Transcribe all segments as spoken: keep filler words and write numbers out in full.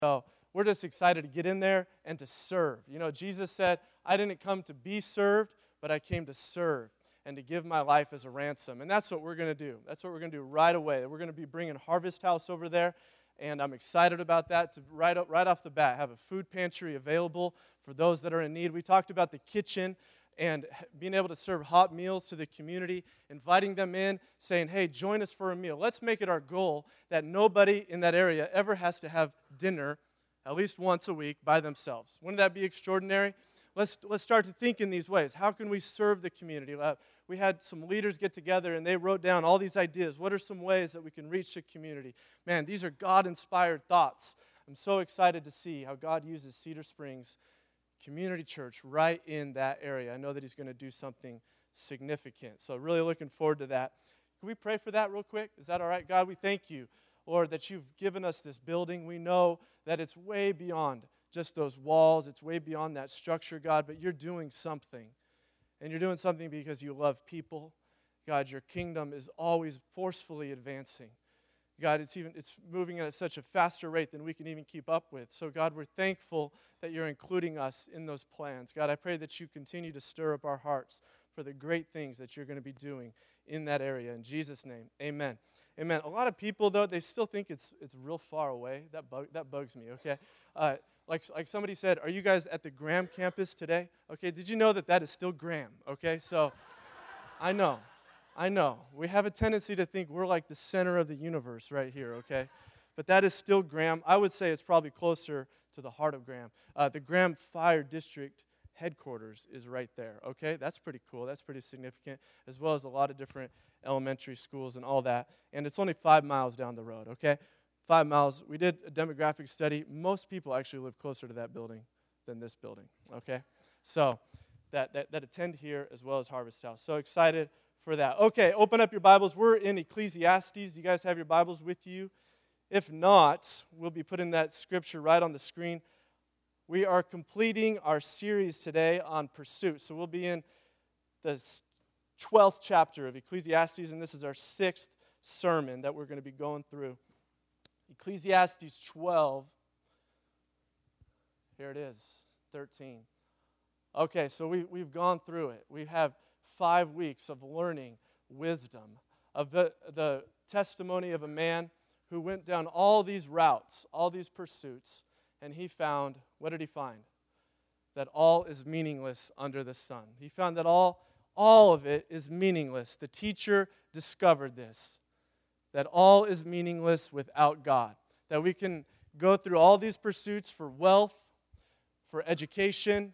So we're just excited to get in there and to serve. You know, Jesus said, I didn't come to be served, but I came to serve and to give my life as a ransom. And that's what we're going to do. That's what we're going to do right away. We're going to be bringing Harvest House over there, and I'm excited about that to right, right off the bat have a food pantry available for those that are in need. We talked about the kitchen and being able to serve hot meals to the community, inviting them in, saying, hey, join us for a meal. Let's make it our goal that nobody in that area ever has to have dinner at least once a week by themselves. Wouldn't that be extraordinary? Let's, let's start to think in these ways. How can we serve the community? Uh, we had some leaders get together, and they wrote down all these ideas. What are some ways that we can reach the community? Man, these are God-inspired thoughts. I'm so excited to see how God uses Cedar Springs Community Church right in that area. I know that he's going to do something significant. So really looking forward to that. Can we pray for that real quick? Is that all right? God, we thank you, Lord, that you've given us this building. We know that it's way beyond just those walls. It's way beyond that structure, God, but you're doing something. And you're doing something because you love people. God, your kingdom is always forcefully advancing. God, it's even it's moving at such a faster rate than we can even keep up with. So, God, we're thankful that you're including us in those plans. God, I pray that you continue to stir up our hearts for the great things that you're going to be doing in that area. In Jesus' name, amen. Amen. A lot of people, though, they still think it's it's real far away. That bug, that bugs me, okay? Uh, like, like somebody said, are you guys at the Graham campus today? Okay, did you know that that is still Graham, okay? So, I know. I know. We have a tendency to think we're like the center of the universe right here, okay? But that is still Graham. I would say it's probably closer to the heart of Graham. Uh, the Graham Fire District headquarters is right there, okay? That's pretty cool. That's pretty significant, as well as a lot of different elementary schools and all that. And it's only five miles down the road, okay? Five miles. We did a demographic study. Most people actually live closer to that building than this building, okay? So that, that, that attend here as well as Harvest House. So excited for that. Okay, open up your Bibles. We're in Ecclesiastes. You guys have your Bibles with you? If not, we'll be putting that scripture right on the screen. We are completing our series today on pursuit. So we'll be in the twelfth chapter of Ecclesiastes, and this is our sixth sermon that we're going to be going through. Ecclesiastes twelve. Here it is, thirteen. Okay, so we, we've gone through it. We have five weeks of learning wisdom, of the, the testimony of a man who went down all these routes, all these pursuits, and he found, what did he find? That all is meaningless under the sun. He found that all, all of it is meaningless. The teacher discovered this, that all is meaningless without God, that we can go through all these pursuits for wealth, for education.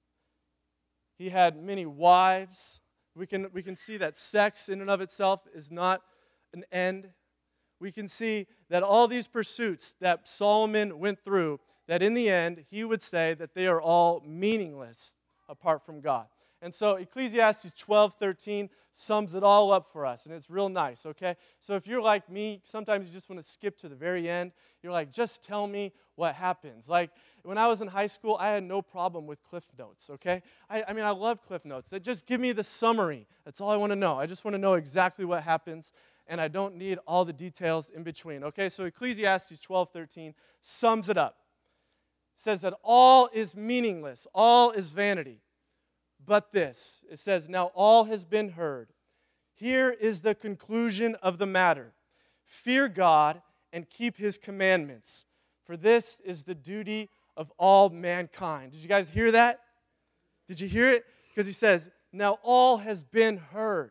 He had many wives. We can, we can see that sex in and of itself is not an end. We can see that all these pursuits that Solomon went through, that in the end, he would say that they are all meaningless apart from God. And so Ecclesiastes twelve thirteen sums it all up for us, and it's real nice, okay? So if you're like me, sometimes you just want to skip to the very end. You're like, just tell me what happens. Like, when I was in high school, I had no problem with Cliff Notes, okay? I, I mean, I love Cliff Notes. They just give me the summary. That's all I want to know. I just want to know exactly what happens, and I don't need all the details in between, okay? So Ecclesiastes twelve thirteen sums it up. It says that all is meaningless, all is vanity. But this, it says, now all has been heard. Here is the conclusion of the matter. Fear God and keep his commandments, for this is the duty of all mankind. Did you guys hear that? Did you hear it? Because he says, now all has been heard.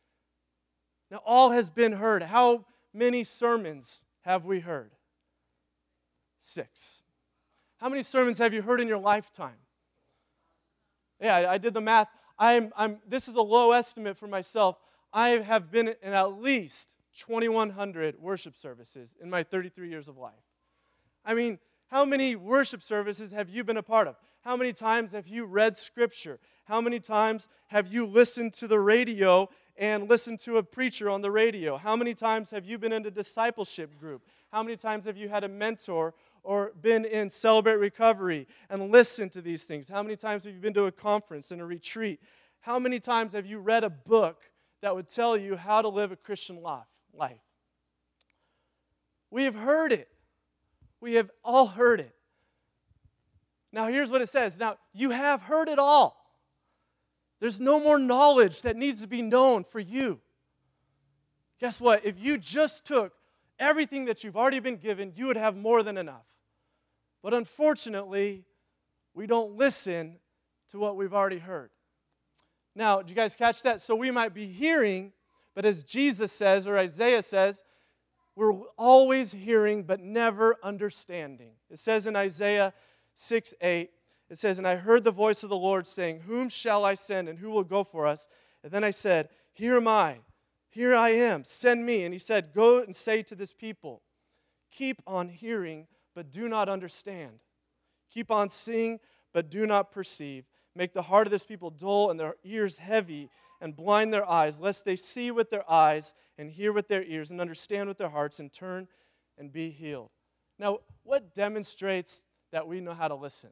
Now all has been heard. How many sermons have we heard? Six. How many sermons have you heard in your lifetime? Yeah, I, I did the math. I'm, I'm, this is a low estimate for myself. I have been in at least twenty-one hundred worship services in my thirty-three years of life. I mean, how many worship services have you been a part of? How many times have you read Scripture? How many times have you listened to the radio and listened to a preacher on the radio? How many times have you been in a discipleship group? How many times have you had a mentor or been in Celebrate Recovery and listened to these things? How many times have you been to a conference and a retreat? How many times have you read a book that would tell you how to live a Christian life? We have heard it. We have all heard it. Now, here's what it says. Now, you have heard it all. There's no more knowledge that needs to be known for you. Guess what? If you just took everything that you've already been given, you would have more than enough. But unfortunately, we don't listen to what we've already heard. Now, did you guys catch that? So we might be hearing, but as Jesus says, or Isaiah says, we're always hearing but never understanding. It says in Isaiah six eight, it says, "And I heard the voice of the Lord saying, 'Whom shall I send, and who will go for us?' And then I said, 'Here am I, here I am, send me.' And he said, 'Go and say to this people, keep on hearing, but do not understand. Keep on seeing, but do not perceive. Make the heart of this people dull and their ears heavy, and blind their eyes, lest they see with their eyes and hear with their ears and understand with their hearts and turn and be healed.'" Now, what demonstrates that we know how to listen?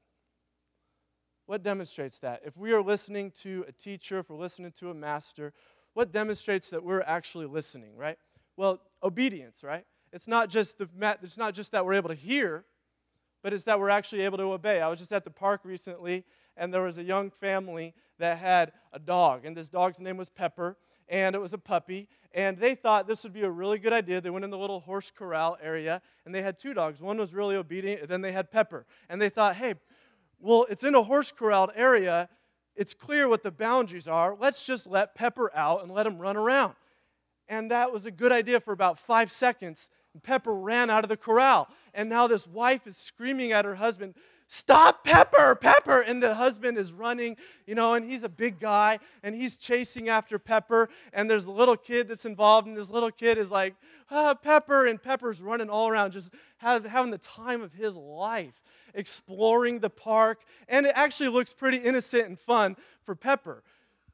What demonstrates that? If we are listening to a teacher, if we're listening to a master, what demonstrates that we're actually listening, right? Well, obedience, right? It's not just the it's not just that we're able to hear, but it's that we're actually able to obey. I was just at the park recently, and there was a young family that had a dog, and this dog's name was Pepper, and it was a puppy, and they thought this would be a really good idea. They went in the little horse corral area, and they had two dogs. One was really obedient, and then they had Pepper. And they thought, hey, well, it's in a horse corralled area. It's clear what the boundaries are. Let's just let Pepper out and let him run around. And that was a good idea for about five seconds. And Pepper ran out of the corral. And now this wife is screaming at her husband, "Stop, Pepper, Pepper!" And the husband is running, you know, and he's a big guy, and he's chasing after Pepper. And there's a little kid that's involved, and this little kid is like, "Ah, Pepper!" And Pepper's running all around, just have, having the time of his life, exploring the park. And it actually looks pretty innocent and fun for Pepper,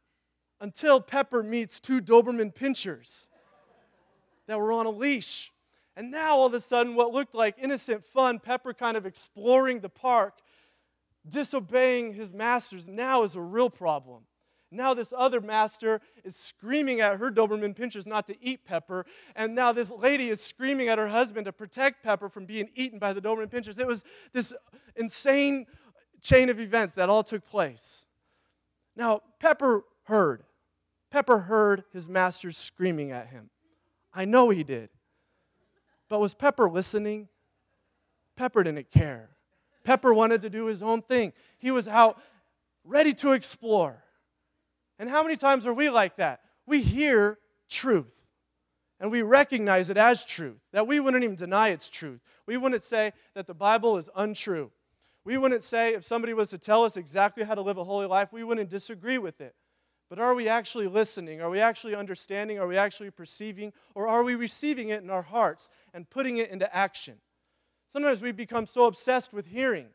until Pepper meets two Doberman Pinschers that were on a leash. And now, all of a sudden, what looked like innocent fun, Pepper kind of exploring the park, disobeying his masters, now is a real problem. Now this other master is screaming at her Doberman Pinschers not to eat Pepper, and now this lady is screaming at her husband to protect Pepper from being eaten by the Doberman Pinschers. It was this insane chain of events that all took place. Now, Pepper heard. Pepper heard his masters screaming at him. I know he did. But was Pepper listening? Pepper didn't care. Pepper wanted to do his own thing. He was out ready to explore. And how many times are we like that? We hear truth, and we recognize it as truth, that we wouldn't even deny its truth. We wouldn't say that the Bible is untrue. We wouldn't say if somebody was to tell us exactly how to live a holy life, we wouldn't disagree with it. But are we actually listening? Are we actually understanding? Are we actually perceiving? Or are we receiving it in our hearts and putting it into action? Sometimes we become so obsessed with hearing.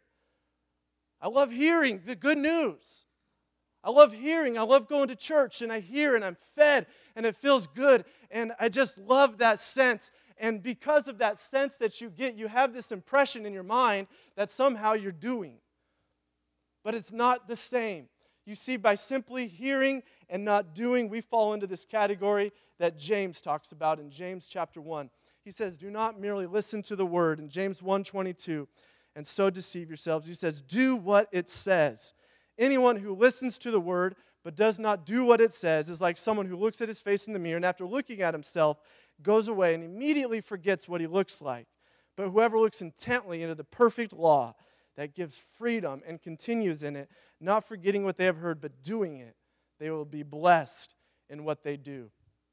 I love hearing the good news. I love hearing. I love going to church, and I hear, and I'm fed, and it feels good. And I just love that sense. And because of that sense that you get, you have this impression in your mind that somehow you're doing. But it's not the same. You see, by simply hearing and not doing, we fall into this category that James talks about in James chapter one. He says, "Do not merely listen to the word," in James one twenty-two, "and so deceive yourselves." He says, "Do what it says. Anyone who listens to the word but does not do what it says is like someone who looks at his face in the mirror and after looking at himself goes away and immediately forgets what he looks like. But whoever looks intently into the perfect law that gives freedom and continues in it, not forgetting what they have heard, but doing it, they will be blessed in what they do."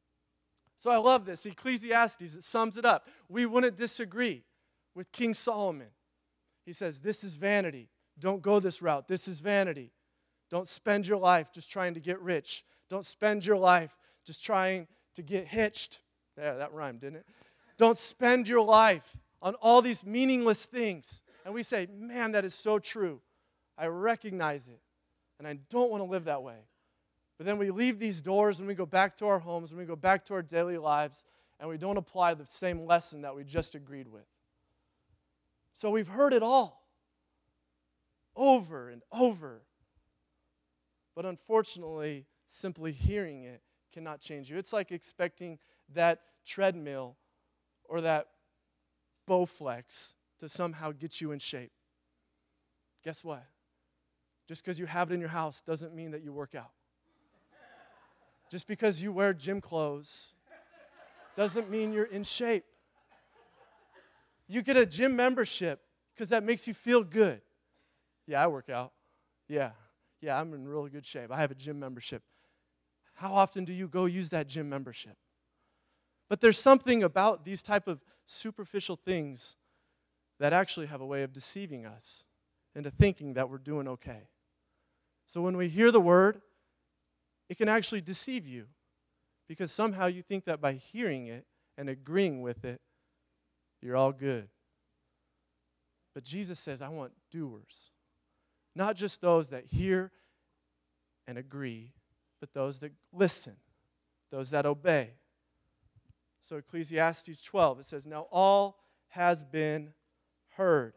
So I love this. Ecclesiastes, it sums it up. We wouldn't disagree with King Solomon. He says, this is vanity. Don't go this route. This is vanity. Don't spend your life just trying to get rich. Don't spend your life just trying to get hitched. There, that rhymed, didn't it? Don't spend your life on all these meaningless things. And we say, man, that is so true. I recognize it, and I don't want to live that way. But then we leave these doors, and we go back to our homes, and we go back to our daily lives, and we don't apply the same lesson that we just agreed with. So we've heard it all, over and over. But unfortunately, simply hearing it cannot change you. It's like expecting that treadmill or that Bowflex to somehow get you in shape. Guess what? Just because you have it in your house doesn't mean that you work out. Just because you wear gym clothes doesn't mean you're in shape. You get a gym membership because that makes you feel good. Yeah, I work out. Yeah, yeah, I'm in really good shape. I have a gym membership. How often do you go use that gym membership? But there's something about these type of superficial things that actually have a way of deceiving us into thinking that we're doing okay. So when we hear the word, it can actually deceive you because somehow you think that by hearing it and agreeing with it, you're all good. But Jesus says, I want doers. Not just those that hear and agree, but those that listen, those that obey. So Ecclesiastes twelve, it says, now all has been heard.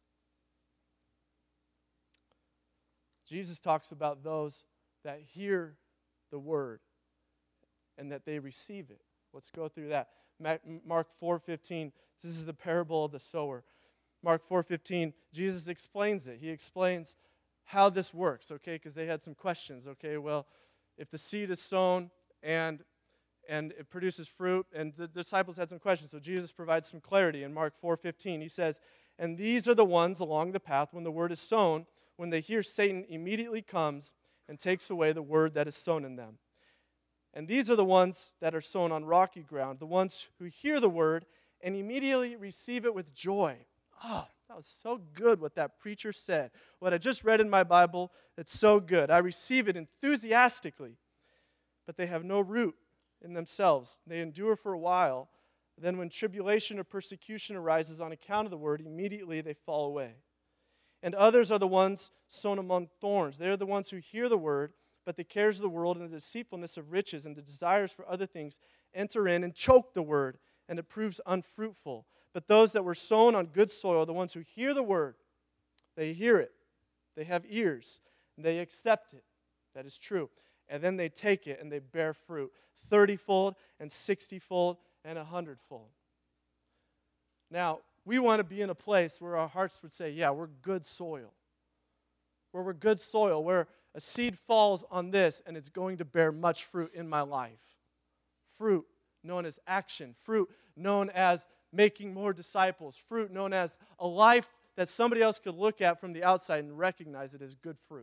Jesus talks about those that hear the word and that they receive it. Let's go through that. Mark four fifteen, this is the parable of the sower. Mark four fifteen, Jesus explains it. He explains how this works, okay, because they had some questions. Okay, well, if the seed is sown and and it produces fruit, and the disciples had some questions, so Jesus provides some clarity in Mark four fifteen. He says, and these are the ones along the path when the word is sown, when they hear, Satan immediately comes and takes away the word that is sown in them. And these are the ones that are sown on rocky ground, the ones who hear the word and immediately receive it with joy. Oh, that was so good what that preacher said. What I just read in my Bible, it's so good. I receive it enthusiastically, but they have no root in themselves. They endure for a while. Then when tribulation or persecution arises on account of the word, immediately they fall away. And others are the ones sown among thorns. They are the ones who hear the word, but the cares of the world and the deceitfulness of riches and the desires for other things enter in and choke the word, and it proves unfruitful. But those that were sown on good soil, the ones who hear the word, they hear it, they have ears, and they accept it. That is true. And then they take it and they bear fruit, thirty-fold and sixty-fold and a hundred-fold. Now, we want to be in a place where our hearts would say, yeah, we're good soil. Where we're good soil, where a seed falls on this and it's going to bear much fruit in my life. Fruit known as action. Fruit known as making more disciples. Fruit known as a life that somebody else could look at from the outside and recognize it as good fruit.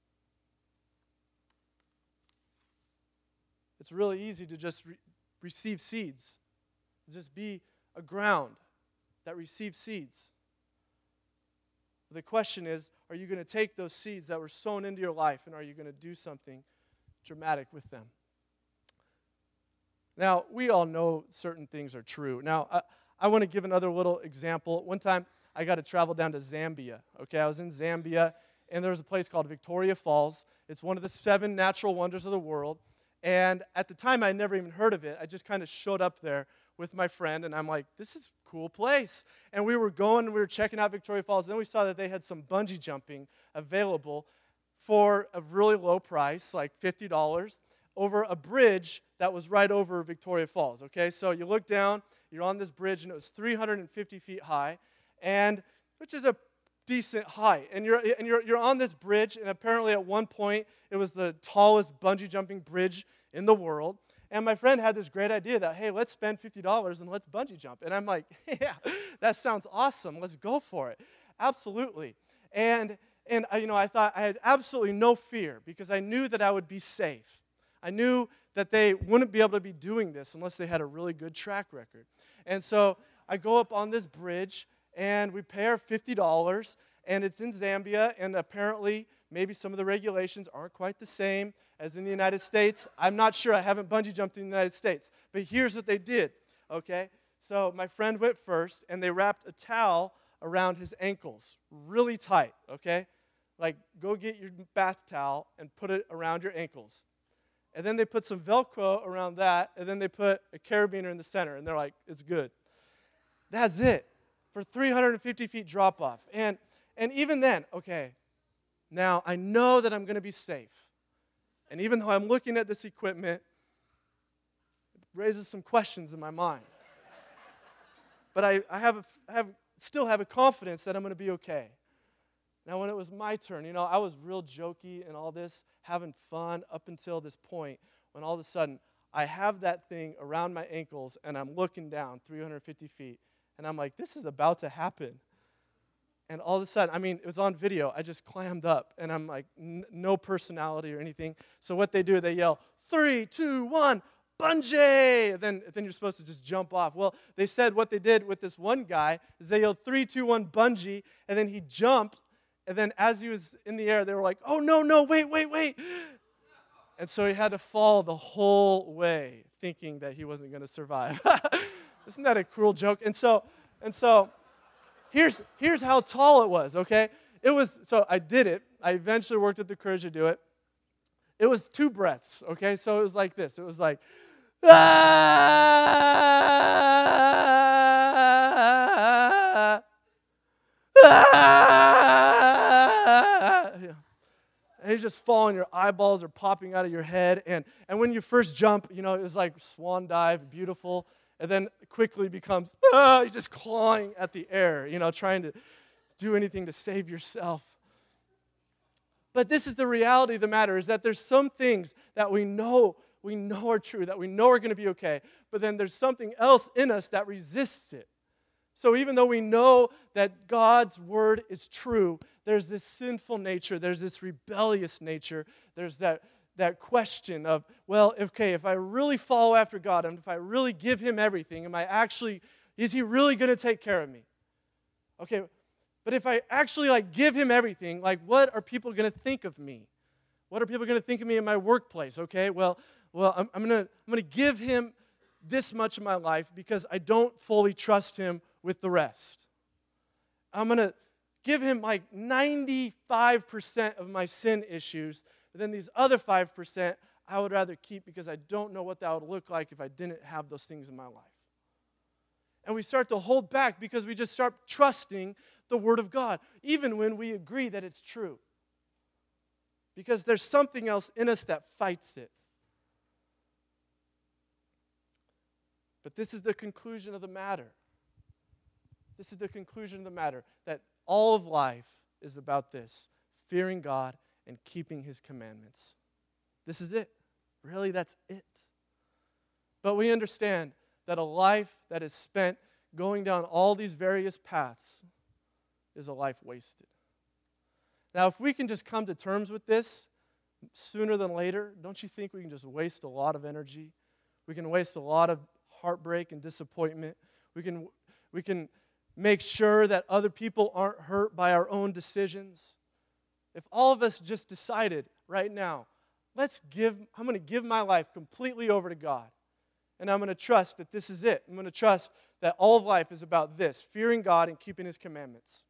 It's really easy to just re- receive seeds. Just be a ground that receives seeds. The question is, are you going to take those seeds that were sown into your life and are you going to do something dramatic with them? Now, we all know certain things are true. Now, I, I want to give another little example. One time, I got to travel down to Zambia. Okay, I was in Zambia, and there was a place called Victoria Falls. It's one of the seven natural wonders of the world. And at the time, I had never even heard of it. I just kind of showed up there with my friend, and I'm like, this is a cool place. And we were going, and we were checking out Victoria Falls, and then we saw that they had some bungee jumping available for a really low price, like fifty dollars, over a bridge that was right over Victoria Falls, okay? So you look down, you're on this bridge, and it was three hundred fifty feet high, and which is a decent height. And you're and you're you're on this bridge, and apparently at one point it was the tallest bungee jumping bridge in the world. And my friend had this great idea that, hey, let's spend fifty dollars and let's bungee jump. And I'm like, yeah, that sounds awesome. Let's go for it. Absolutely. And and you know, I thought I had absolutely no fear because I knew that I would be safe. I knew that they wouldn't be able to be doing this unless they had a really good track record. And so I go up on this bridge, and we pay our fifty dollars, and it's in Zambia, and apparently maybe some of the regulations aren't quite the same as in the United States. I'm not sure. I haven't bungee jumped in the United States. But here's what they did, okay? So my friend went first, and they wrapped a towel around his ankles really tight, okay? Like, go get your bath towel and put it around your ankles. And then they put some Velcro around that, and then they put a carabiner in the center, and they're like, it's good. That's it for three hundred fifty feet drop-off. And, and even then, okay, now I know that I'm going to be safe. And even though I'm looking at this equipment, it raises some questions in my mind. But I, I, have a, I have still have a confidence that I'm going to be okay. Now, when it was my turn, you know, I was real jokey and all this, having fun up until this point, when all of a sudden, I have that thing around my ankles, and I'm looking down three hundred fifty feet, and I'm like, this is about to happen. And all of a sudden, I mean, it was on video, I just clammed up, and I'm like, n- no personality or anything. So what they do, they yell, three, two, one, bungee! Then, then you're supposed to just jump off. Well, they said what they did with this one guy is they yelled three, two, one, bungee, and then he jumped, and then as he was in the air, they were like, oh, no, no, wait, wait, wait. And so he had to fall the whole way, thinking that he wasn't going to survive. Isn't that a cruel joke? And so, and so, here's here's how tall it was. Okay, it was. So I did it. I eventually worked up the courage to do it. It was two breaths. Okay, so it was like this. It was like, ah, ah. Yeah. And you just fall and your eyeballs are popping out of your head. And, and when you first jump, you know, it was like swan dive, beautiful. And then quickly becomes, ah, you're just clawing at the air, you know, trying to do anything to save yourself. But this is the reality of the matter, is that there's some things that we know, we know are true, that we know are going to be okay. But then there's something else in us that resists it. So even though we know that God's word is true, there's this sinful nature, there's this rebellious nature, there's that, that question of, well, okay, if I really follow after God, and if I really give him everything, am I actually, is he really going to take care of me? Okay, but if I actually like give him everything, like what are people going to think of me? What are people going to think of me in my workplace? Okay, well, well, I'm, I'm going to I'm going to give him this much of my life because I don't fully trust him with the rest. I'm going to give him like ninety-five percent of my sin issues, but then these other five percent I would rather keep because I don't know what that would look like if I didn't have those things in my life. And we start to hold back because we just start trusting the Word of God, even when we agree that it's true. Because there's something else in us that fights it. But this is the conclusion of the matter. This is the conclusion of the matter, that all of life is about this, fearing God and keeping his commandments. This is it. Really, that's it. But we understand that a life that is spent going down all these various paths is a life wasted. Now, if we can just come to terms with this sooner than later, don't you think we can just waste a lot of energy? We can waste a lot of heartbreak and disappointment. We can, we can make sure that other people aren't hurt by our own decisions. If all of us just decided right now, let's give, I'm going to give my life completely over to God. And I'm going to trust that this is it. I'm going to trust that all of life is about this, fearing God and keeping his commandments.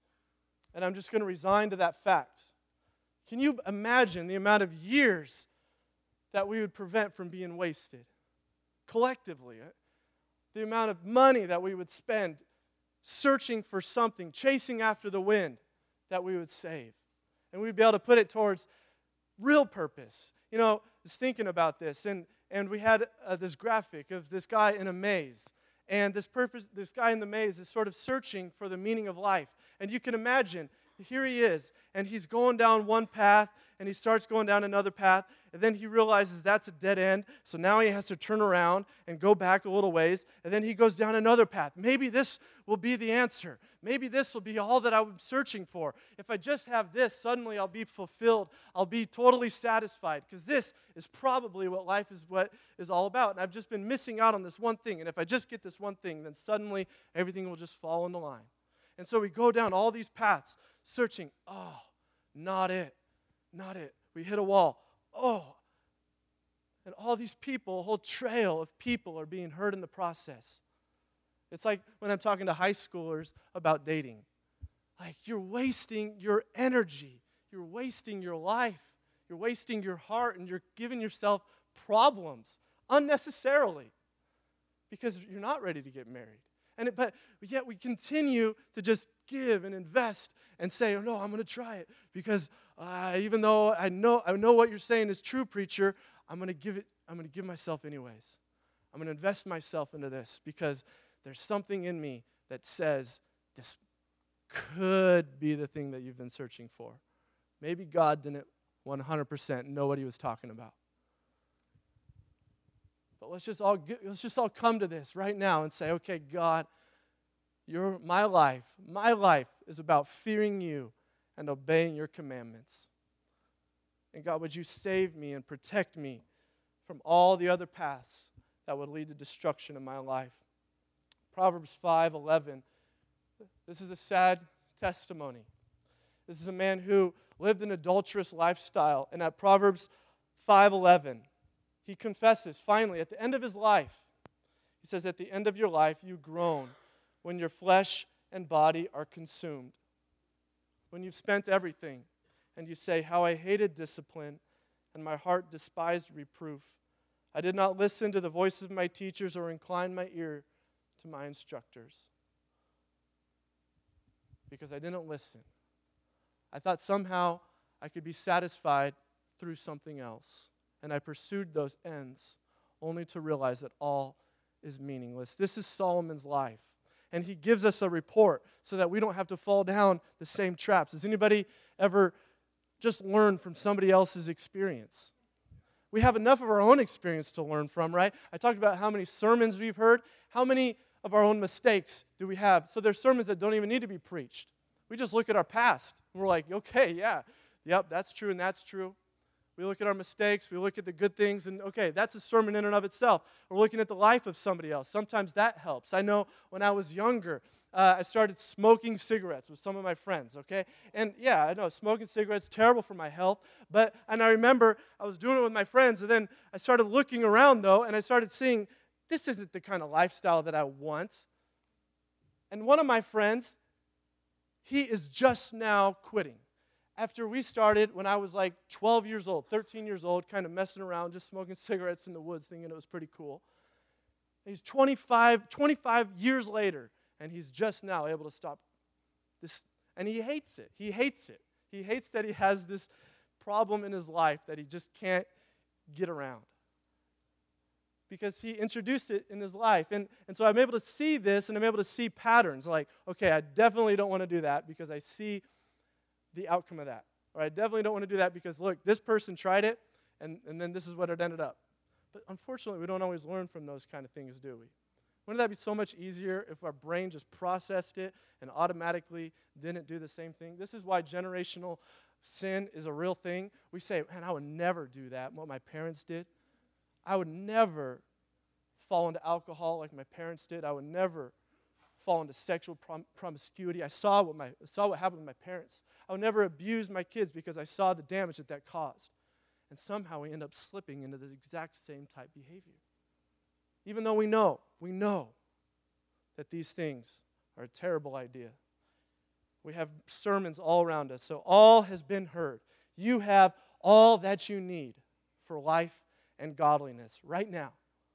And I'm just going to resign to that fact. Can you imagine the amount of years that we would prevent from being wasted? Collectively, the amount of money that we would spend searching for something, chasing after the wind, that we would save. And we'd be able to put it towards real purpose. You know, I was thinking about this, and, and we had uh, this graphic of this guy in a maze. And this purpose, this guy in the maze is sort of searching for the meaning of life. And you can imagine, here he is, and he's going down one path, and he starts going down another path, and then he realizes that's a dead end, so now he has to turn around and go back a little ways, and then he goes down another path. Maybe this will be the answer. Maybe this will be all that I'm searching for. If I just have this, suddenly I'll be fulfilled. I'll be totally satisfied, because this is probably what life is what is all about, and I've just been missing out on this one thing, and if I just get this one thing, then suddenly everything will just fall into line. And so we go down all these paths, searching. Oh, not it. Not it. We hit a wall. Oh. And all these people, a whole trail of people are being hurt in the process. It's like when I'm talking to high schoolers about dating. Like, you're wasting your energy. You're wasting your life. You're wasting your heart, and you're giving yourself problems unnecessarily because you're not ready to get married. And it, but yet we continue to just give and invest and say, oh, no, I'm going to try it because uh, even though I know I know what you're saying is true, preacher, I'm going to give it. I'm going to give myself anyways. I'm going to invest myself into this because there's something in me that says this could be the thing that you've been searching for. Maybe God didn't one hundred percent know what he was talking about. But let's just all get, let's just all come to this right now and say, okay, God, your my life, my life is about fearing you and obeying your commandments. And God, would you save me and protect me from all the other paths that would lead to destruction in my life? Proverbs five eleven. This is a sad testimony. This is a man who lived an adulterous lifestyle. And at Proverbs five eleven, he confesses, finally, at the end of his life, he says, at the end of your life, you groan when your flesh and body are consumed. When you've spent everything, and you say, how I hated discipline, and my heart despised reproof. I did not listen to the voices of my teachers or incline my ear to my instructors. Because I didn't listen. I thought somehow I could be satisfied through something else. And I pursued those ends only to realize that all is meaningless. This is Solomon's life. And he gives us a report so that we don't have to fall down the same traps. Has anybody ever just learned from somebody else's experience? We have enough of our own experience to learn from, right? I talked about how many sermons we've heard. How many of our own mistakes do we have? So there's sermons that don't even need to be preached. We just look at our past, and we're like, okay, yeah, yep, that's true and that's true. We look at our mistakes, we look at the good things, and okay, that's a sermon in and of itself. We're looking at the life of somebody else. Sometimes that helps. I know when I was younger, uh, I started smoking cigarettes with some of my friends, okay? And yeah, I know smoking cigarettes is terrible for my health, but, and I remember I was doing it with my friends, and then I started looking around, though, and I started seeing, this isn't the kind of lifestyle that I want. And one of my friends, he is just now quitting. After we started, when I was like twelve years old, thirteen years old, kind of messing around, just smoking cigarettes in the woods, thinking it was pretty cool. He's twenty-five, twenty-five years later, and he's just now able to stop this. And he hates it. He hates it. He hates that he has this problem in his life that he just can't get around. Because he introduced it in his life. And, and so I'm able to see this, and I'm able to see patterns. Like, okay, I definitely don't want to do that because I see the outcome of that. Or I definitely don't want to do that because, look, this person tried it, and, and then this is what it ended up. But unfortunately, we don't always learn from those kind of things, do we? Wouldn't that be so much easier if our brain just processed it and automatically didn't do the same thing? This is why generational sin is a real thing. We say, man, I would never do that, what my parents did. I would never fall into alcohol like my parents did. I would never fall into sexual prom- promiscuity. I saw what my I saw what happened with my parents. I would never abuse my kids because I saw the damage that that caused. And somehow we end up slipping into the exact same type behavior. Even though we know, we know that these things are a terrible idea. We have sermons all around us. So all has been heard. You have all that you need for life and godliness right now.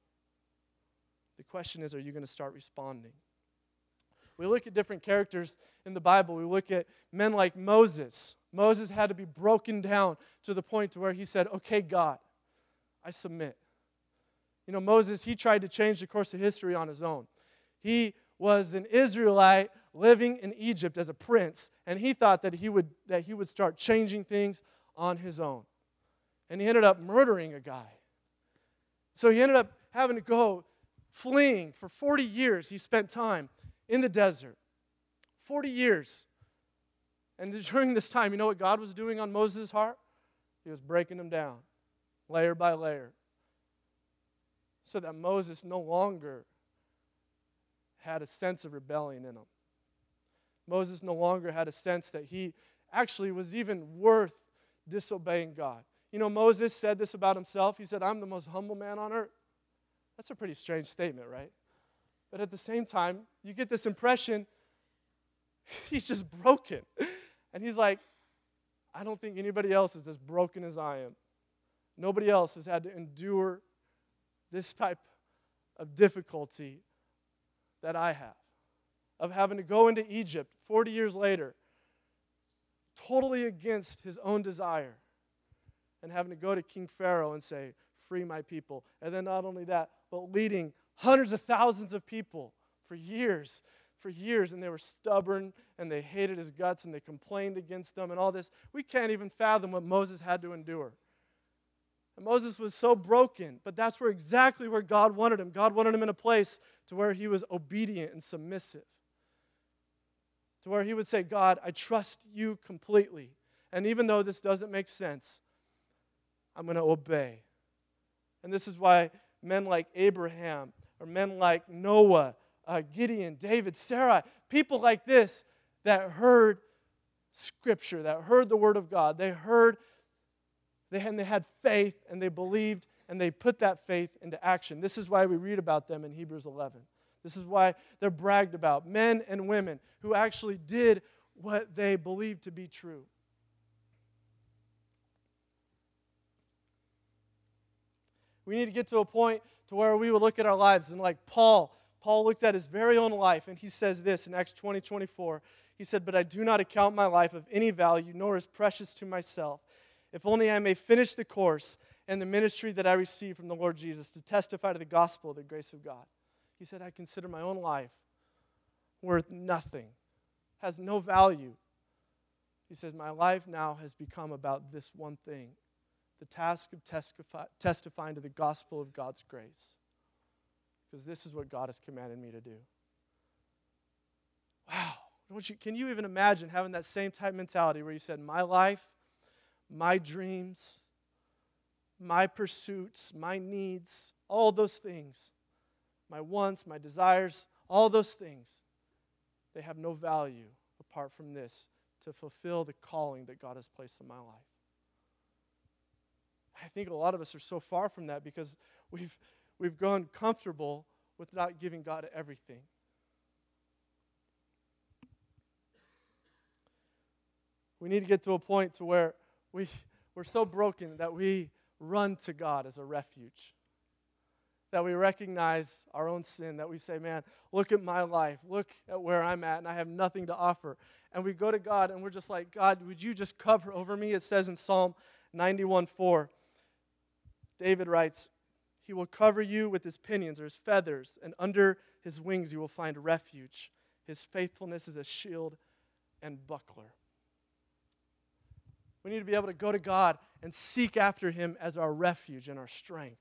The question is, are you going to start responding? We look at different characters in the Bible. We look at men like Moses. Moses had to be broken down to the point to where he said, okay, God, I submit. You know, Moses, he tried to change the course of history on his own. He was an Israelite living in Egypt as a prince, and he thought that he would that he would start changing things on his own. And he ended up murdering a guy. So he ended up having to go fleeing for forty years. He spent time in the desert. forty years. And during this time, you know what God was doing on Moses' heart? He was breaking him down, layer by layer, so that Moses no longer had a sense of rebellion in him. Moses no longer had a sense that he actually was even worth disobeying God. You know, Moses said this about himself. He said, I'm the most humble man on earth. That's a pretty strange statement, right? But at the same time, you get this impression he's just broken. And he's like, I don't think anybody else is as broken as I am. Nobody else has had to endure this type of difficulty that I have, of having to go into Egypt forty years later, totally against his own desire, and having to go to King Pharaoh and say, free my people. And then not only that, but leading hundreds of thousands of people for years, for years, and they were stubborn, and they hated his guts, and they complained against him, and all this. We can't even fathom what Moses had to endure. And Moses was so broken, but that's where exactly where God wanted him. God wanted him in a place to where he was obedient and submissive. To where he would say, God, I trust you completely. And even though this doesn't make sense, I'm going to obey. And this is why men like Abraham, or men like Noah, uh, Gideon, David, Sarah, people like this that heard Scripture, that heard the Word of God, they heard, they had, and they had faith, and they believed, and they put that faith into action. This is why we read about them in Hebrews eleven. This is why they're bragged about, men and women who actually did what they believed to be true. We need to get to a point to where we would look at our lives and like Paul, Paul looked at his very own life, and he says this in Acts twenty, twenty-four. He said, but I do not account my life of any value, nor as precious to myself, if only I may finish the course and the ministry that I received from the Lord Jesus to testify to the gospel of the grace of God. He said, I consider my own life worth nothing, has no value. He says, my life now has become about this one thing, the task of testify, testifying to the gospel of God's grace. Because this is what God has commanded me to do. Wow. Don't you, can you even imagine having that same type mentality where you said, my life, my dreams, my pursuits, my needs, all those things, my wants, my desires, all those things, they have no value apart from this to fulfill the calling that God has placed in my life. I think a lot of us are so far from that because we've we've gone comfortable with not giving God everything. We need to get to a point to where we, we're so broken that we run to God as a refuge. That we recognize our own sin, that we say, man, look at my life, look at where I'm at, and I have nothing to offer. And we go to God, and we're just like, God, would you just cover over me? It says in Psalm ninety-one four, David writes, he will cover you with his pinions or his feathers, and under his wings you will find refuge. His faithfulness is a shield and buckler. We need to be able to go to God and seek after him as our refuge and our strength.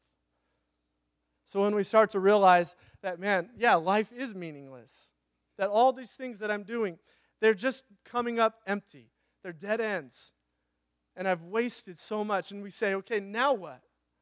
So when we start to realize that, man, yeah, life is meaningless, that all these things that I'm doing, they're just coming up empty. They're dead ends. And I've wasted so much. And we say, okay, now what?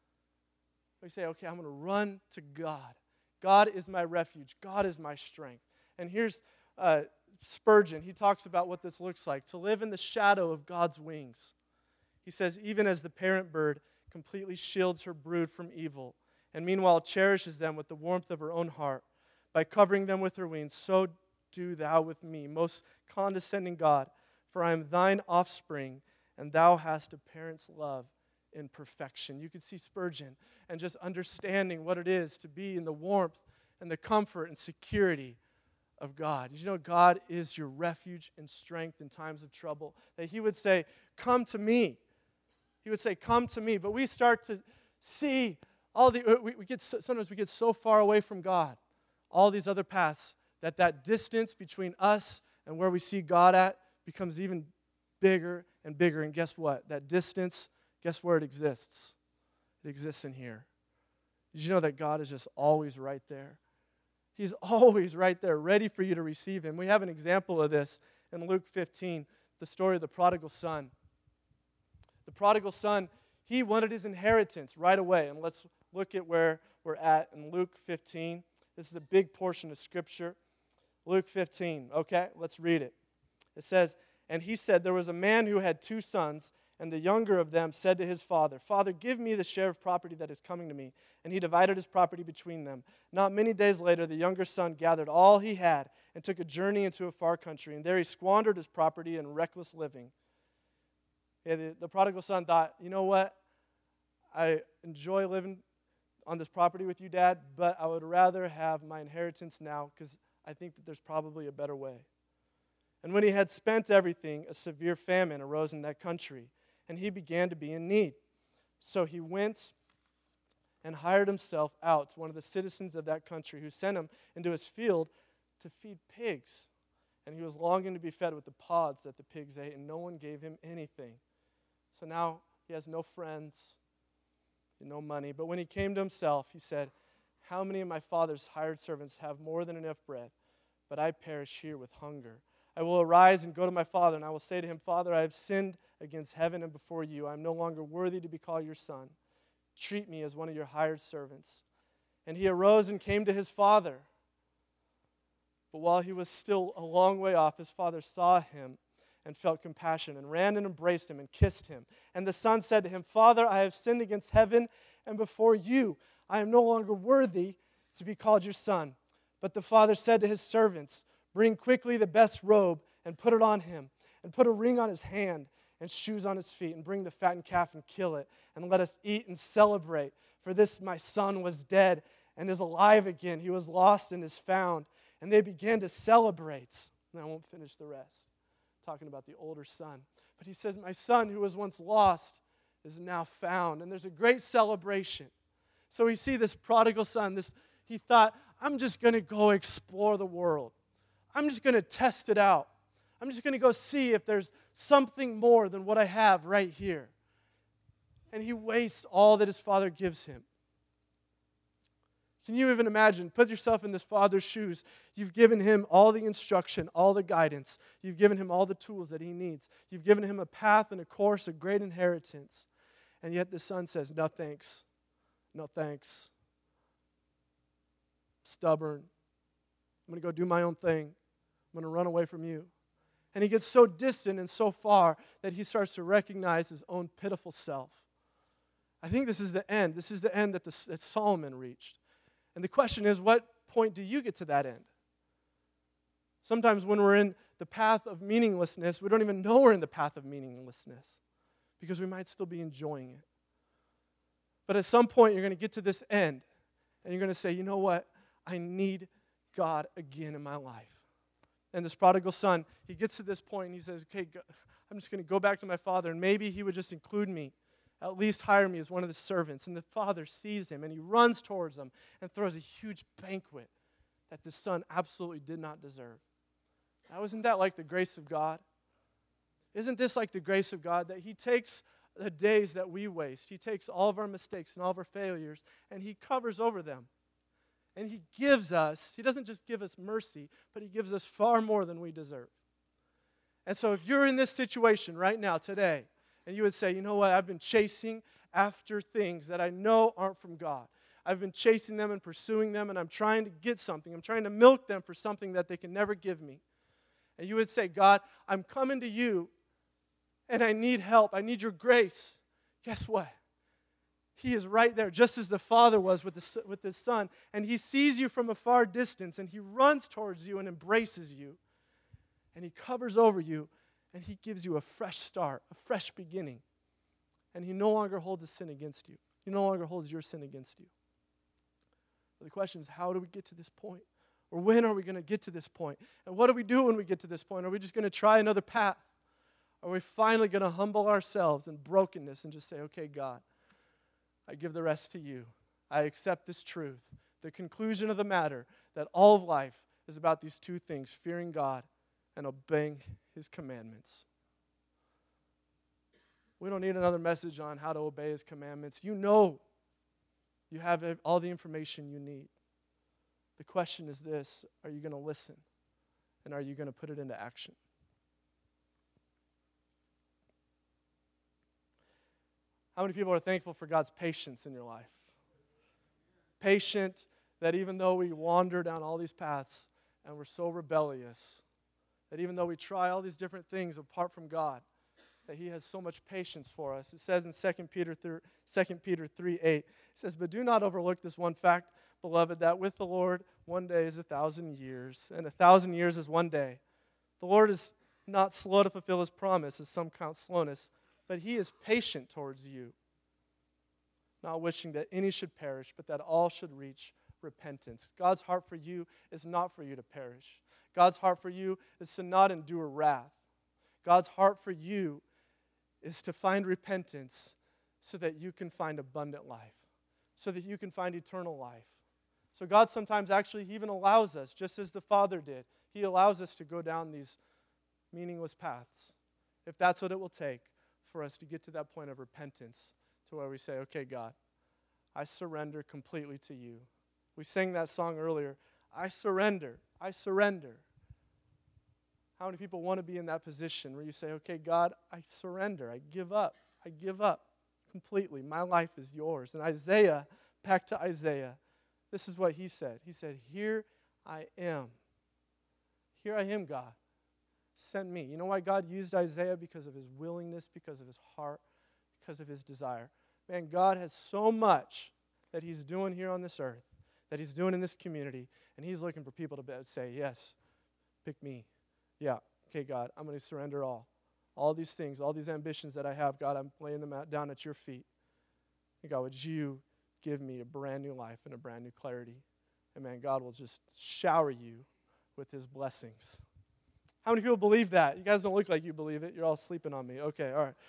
We say, okay, I'm going to run to God. God is my refuge. God is my strength. And here's uh, Spurgeon. He talks about what this looks like, to live in the shadow of God's wings. He says, even as the parent bird completely shields her brood from evil, and meanwhile cherishes them with the warmth of her own heart, by covering them with her wings, so do thou with me, most condescending God, for I am thine offspring, and thou hast a parent's love in perfection. You can see Spurgeon and just understanding what it is to be in the warmth and the comfort and security of God. Did you know God is your refuge and strength in times of trouble? That he would say, come to me. He would say, come to me. But we start to see all the, we, we get so, sometimes we get so far away from God, all these other paths, that that distance between us and where we see God at becomes even bigger and bigger. And guess what? That distance, guess where it exists? It exists in here. Did you know that God is just always right there? He's always right there, ready for you to receive him. We have an example of this in Luke fifteen, the story of the prodigal son. The prodigal son, he wanted his inheritance right away. And let's look at where we're at in Luke fifteen. This is a big portion of Scripture. Luke fifteen, okay, let's read it. It says, and he said, there was a man who had two sons, and the younger of them said to his father, Father, give me the share of property that is coming to me. And he divided his property between them. Not many days later, the younger son gathered all he had and took a journey into a far country. And there he squandered his property in reckless living. Yeah, the, the prodigal son thought, you know what? I enjoy living on this property with you, Dad, but I would rather have my inheritance now because I think that there's probably a better way. And when he had spent everything, a severe famine arose in that country, and he began to be in need. So he went and hired himself out to one of the citizens of that country, who sent him into his field to feed pigs. And he was longing to be fed with the pods that the pigs ate, and no one gave him anything. So now he has no friends, no money. But when he came to himself, he said, how many of my father's hired servants have more than enough bread, but I perish here with hunger? I will arise and go to my father, and I will say to him, Father, I have sinned against heaven and before you. I am no longer worthy to be called your son. Treat me as one of your hired servants. And he arose and came to his father. But while he was still a long way off, his father saw him and felt compassion and ran and embraced him and kissed him. And the son said to him, Father, I have sinned against heaven and before you. I am no longer worthy to be called your son. But the father said to his servants, bring quickly the best robe and put it on him, and put a ring on his hand and shoes on his feet, and bring the fattened calf and kill it, and let us eat and celebrate. For this my son was dead and is alive again. He was lost and is found. And they began to celebrate. And I won't finish the rest, talking about the older son. But he says, my son who was once lost is now found. And there's a great celebration. So we see this prodigal son. This he thought, I'm just going to go explore the world. I'm just going to test it out. I'm just going to go see if there's something more than what I have right here. And he wastes all that his father gives him. Can you even imagine? Put yourself in this father's shoes. You've given him all the instruction, all the guidance. You've given him all the tools that he needs. You've given him a path and a course, a great inheritance. And yet the son says, no thanks. No thanks. Stubborn. I'm going to go do my own thing. I'm going to run away from you. And he gets so distant and so far that he starts to recognize his own pitiful self. I think this is the end. This is the end that, the, that Solomon reached. And the question is, what point do you get to that end? Sometimes when we're in the path of meaninglessness, we don't even know we're in the path of meaninglessness because we might still be enjoying it. But at some point, you're going to get to this end, and you're going to say, you know what? I need God again in my life. And this prodigal son, he gets to this point, and he says, okay, I'm just going to go back to my father, and maybe he would just include me. At least hire me as one of the servants. And the father sees him, and he runs towards him and throws a huge banquet that the son absolutely did not deserve. Now, isn't that like the grace of God? Isn't this like the grace of God, that he takes the days that we waste, he takes all of our mistakes and all of our failures, and he covers over them. And he gives us, he doesn't just give us mercy, but he gives us far more than we deserve. And so if you're in this situation right now, today, and you would say, you know what, I've been chasing after things that I know aren't from God. I've been chasing them and pursuing them, and I'm trying to get something. I'm trying to milk them for something that they can never give me. And you would say, God, I'm coming to you, and I need help. I need your grace. Guess what? He is right there, just as the father was with, the, with his son. And he sees you from a far distance, and he runs towards you and embraces you. And he covers over you. And he gives you a fresh start, a fresh beginning. And he no longer holds a sin against you. He no longer holds your sin against you. But the question is, how do we get to this point? Or when are we going to get to this point? And what do we do when we get to this point? Are we just going to try another path? Are we finally going to humble ourselves in brokenness and just say, okay, God, I give the rest to you. I accept this truth. The conclusion of the matter, that all of life is about these two things, fearing God and obeying his commandments. We don't need another message on how to obey his commandments. You know you have all the information you need. The question is this: are you going to listen? And are you going to put it into action? How many people are thankful for God's patience in your life? Patient that even though we wander down all these paths and we're so rebellious, that even though we try all these different things apart from God, that he has so much patience for us. It says in Second Peter three eight, it says, but do not overlook this one fact, beloved, that with the Lord one day is a thousand years, and a thousand years is one day. The Lord is not slow to fulfill his promise, as some count slowness, but he is patient towards you, not wishing that any should perish, but that all should reach repentance. God's heart for you is not for you to perish. God's heart for you is to not endure wrath. God's heart for you is to find repentance so that you can find abundant life, so that you can find eternal life, So God sometimes actually he even allows us, just as the Father did. He allows us to go down these meaningless paths, if that's what it will take for us to get to that point of repentance, to where we say, okay, God, I surrender completely to you. We sang that song earlier, I surrender, I surrender. How many people want to be in that position where you say, okay, God, I surrender, I give up, I give up completely. My life is yours. And Isaiah, back to Isaiah, this is what he said. He said, here I am. Here I am, God. Send me. You know why God used Isaiah? Because of his willingness, because of his heart, because of his desire. Man, God has so much that he's doing here on this earth, that he's doing in this community, and he's looking for people to say, yes, pick me. Yeah, okay, God, I'm going to surrender all. All these things, all these ambitions that I have, God, I'm laying them out, down at your feet. And God, would you give me a brand new life and a brand new clarity? And man, God will just shower you with his blessings. How many people believe that? You guys don't look like you believe it. You're all sleeping on me. Okay, all right.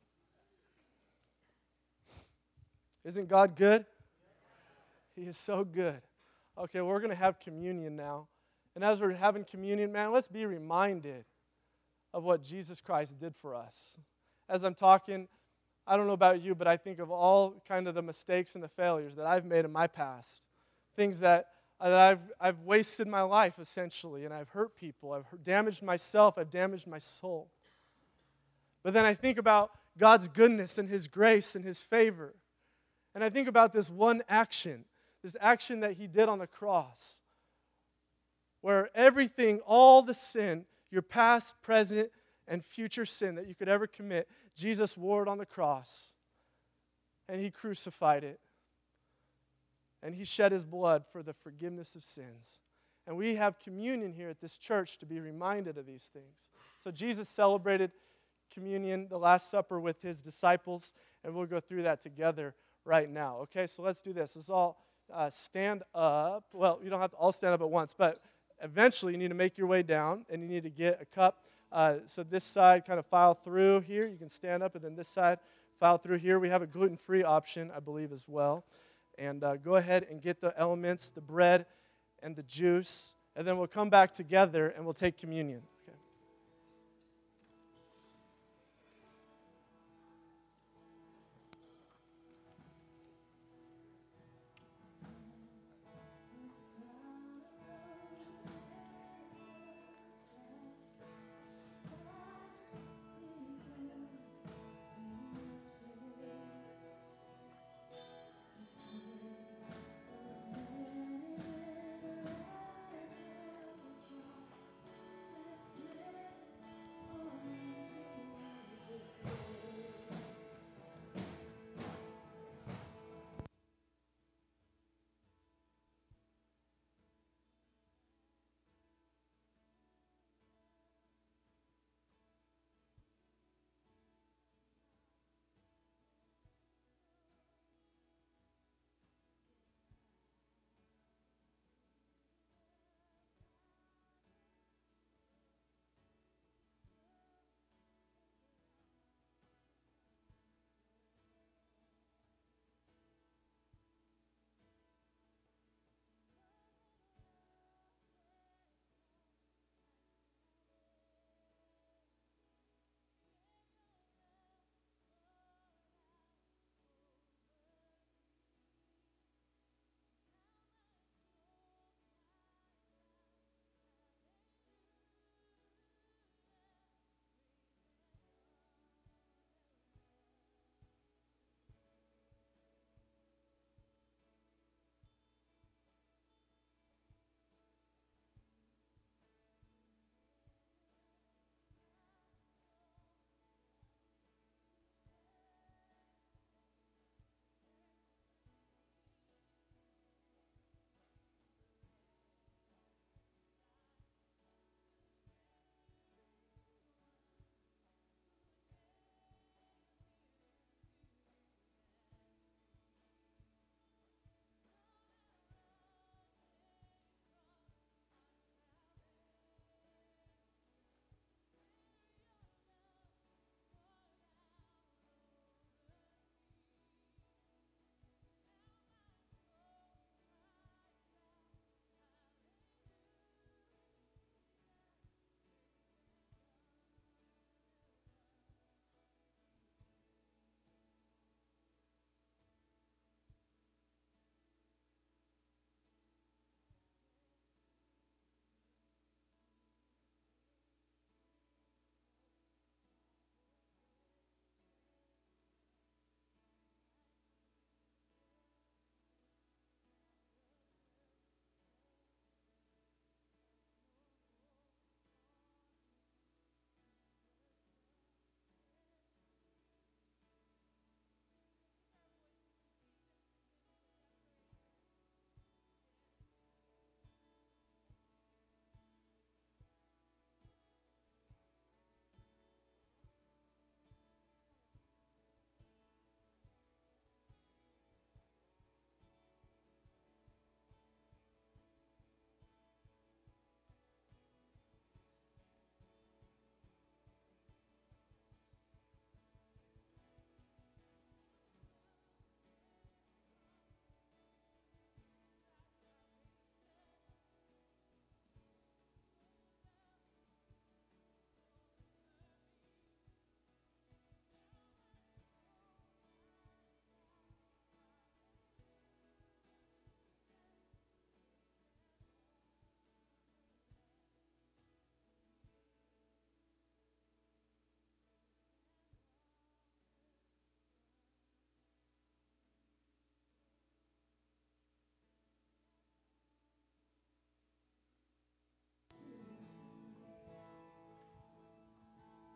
Isn't God good? He is so good. Okay, well, we're going to have communion now. And as we're having communion, man, let's be reminded of what Jesus Christ did for us. As I'm talking, I don't know about you, but I think of all kind of the mistakes and the failures that I've made in my past. Things that, that I've, I've wasted my life, essentially, and I've hurt people. I've hurt, damaged myself. I've damaged my soul. But then I think about God's goodness and his grace and his favor. And I think about this one action, this action that he did on the cross, where everything, all the sin, your past, present, and future sin that you could ever commit, Jesus wore it on the cross. And he crucified it. And he shed his blood for the forgiveness of sins. And we have communion here at this church to be reminded of these things. So Jesus celebrated communion, the Last Supper, with his disciples, and we'll go through that together right now. Okay, so let's do this. Let's all uh, stand up. Well, you don't have to all stand up at once, but eventually you need to make your way down, and you need to get a cup. Uh, so this side kind of file through here. You can stand up, and then this side file through here. We have a gluten-free option, I believe, as well. And uh, go ahead and get the elements, the bread and the juice, and then we'll come back together and we'll take communion. Okay.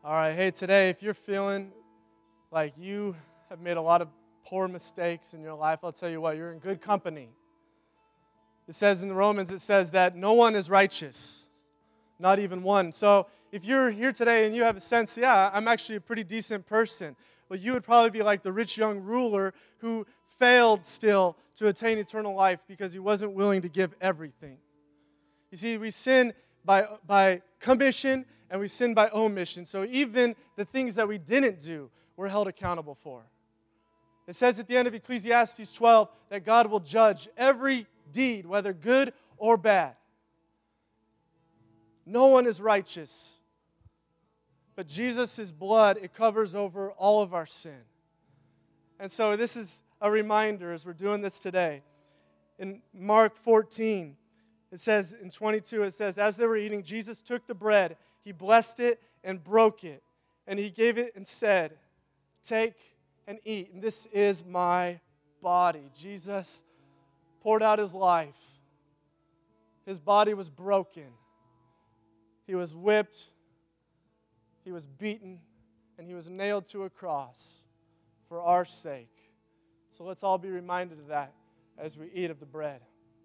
All right, hey, today, if you're feeling like you have made a lot of poor mistakes in your life, I'll tell you what, you're in good company. It says in the Romans, it says that no one is righteous, not even one. So if you're here today and you have a sense, yeah, I'm actually a pretty decent person, well, you would probably be like the rich young ruler who failed still to attain eternal life because he wasn't willing to give everything. You see, we sin by, by commission and we sin by omission. So even the things that we didn't do, we're held accountable for. It says at the end of Ecclesiastes twelve that God will judge every deed, whether good or bad. No one is righteous. But Jesus' blood, it covers over all of our sin. And so this is a reminder as we're doing this today. In Mark fourteen, it says in twenty-two, it says, as they were eating, Jesus took the bread, he blessed it and broke it, and he gave it and said, take and eat, and this is my body. Jesus poured out his life. His body was broken. He was whipped. He was beaten. And he was nailed to a cross for our sake. So let's all be reminded of that as we eat of the bread.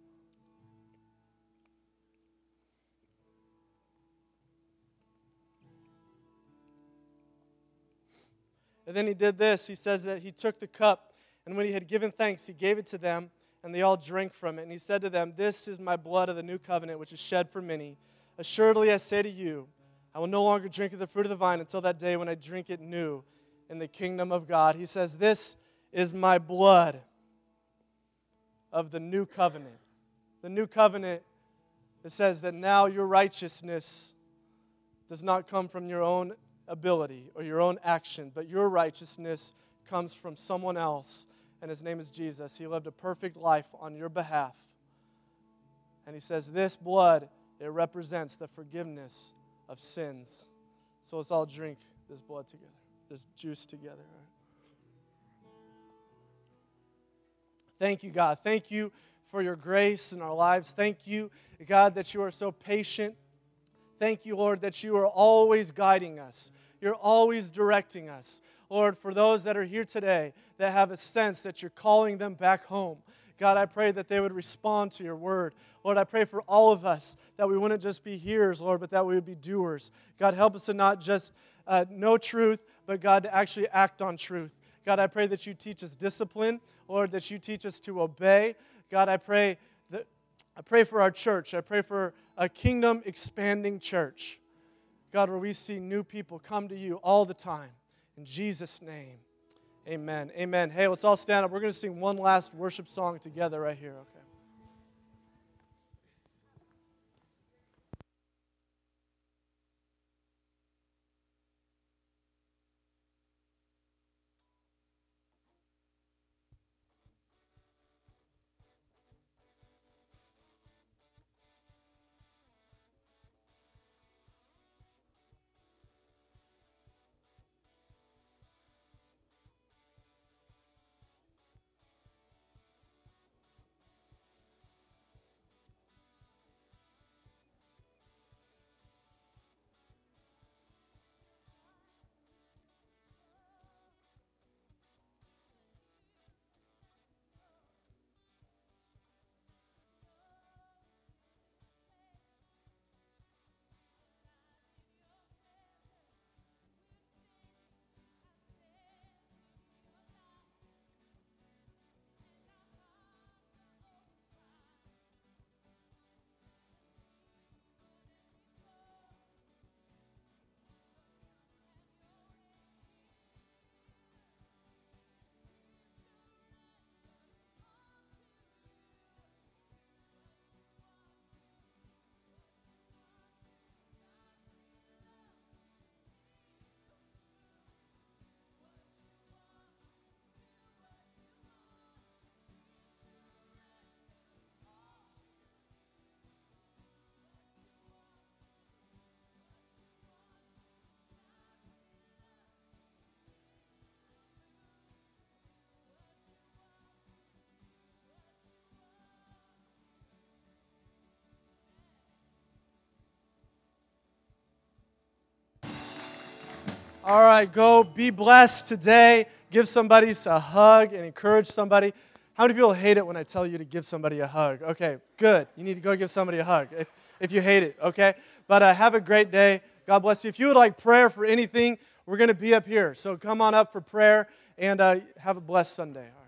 And then he did this. He says that he took the cup, and when he had given thanks, he gave it to them, and they all drank from it. And he said to them, this is my blood of the new covenant, which is shed for many. Assuredly, I say to you, I will no longer drink of the fruit of the vine until that day when I drink it new in the kingdom of God. He says, this is my blood of the new covenant. The new covenant, it says that now your righteousness does not come from your own ability or your own action, but your righteousness comes from someone else, and his name is Jesus. He lived a perfect life on your behalf. And he says, this blood, it represents the forgiveness of sins. So let's all drink this blood together, this juice together. Thank you, God. Thank you for your grace in our lives. Thank you, God, that you are so patient. Thank you, Lord, that you are always guiding us. You're always directing us. Lord, for those that are here today that have a sense that you're calling them back home, God, I pray that they would respond to your word. Lord, I pray for all of us that we wouldn't just be hearers, Lord, but that we would be doers. God, help us to not just uh, know truth, but God, to actually act on truth. God, I pray that you teach us discipline. Lord, that you teach us to obey. God, I pray that I pray for our church. I pray for a kingdom expanding church. God, where we see new people come to you all the time. In Jesus' name, amen. Amen. Hey, let's all stand up. We're going to sing one last worship song together right here, okay? All right, go be blessed today. Give somebody a hug and encourage somebody. How many people hate it when I tell you to give somebody a hug? Okay, good. You need to go give somebody a hug if, if you hate it, okay? But uh, have a great day. God bless you. If you would like prayer for anything, we're going to be up here. So come on up for prayer and uh, have a blessed Sunday.